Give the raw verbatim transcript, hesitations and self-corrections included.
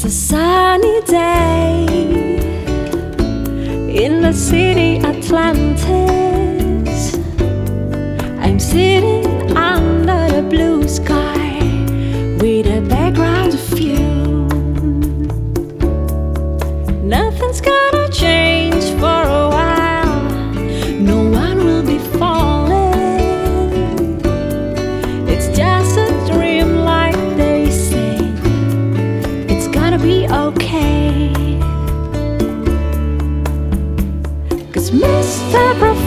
It's a sunny day in the city Atlantis. I'm sitting under the blue sky with a background of you. Nothing's gonna change for a while. No one will be falling. It's just a dream, like they say. It's gonna be okay. 'Cause Mister Prof